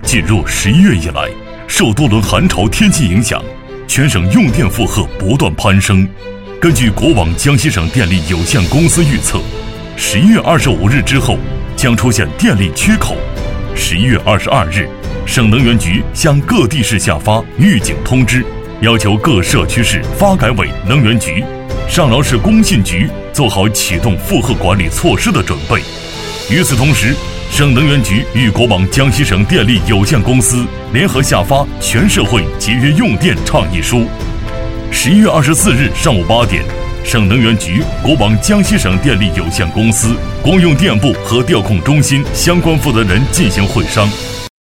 进入11月以来，受多轮寒潮天气影响，全省用电负荷不断攀升。根据国网江西省电力有限公司预测，11月25日之后将出现电力缺口。11月22日，省能源局向各地市下发预警通知，要求各社区市发改委、能源局、上饶市工信局做好启动负荷管理措施的准备。与此同时，省能源局与国网江西省电力有限公司联合下发全社会节约用电倡议书。11月24日上午8点，省能源局、国网江西省电力有限公司、公用电部和调控中心相关负责人进行会商，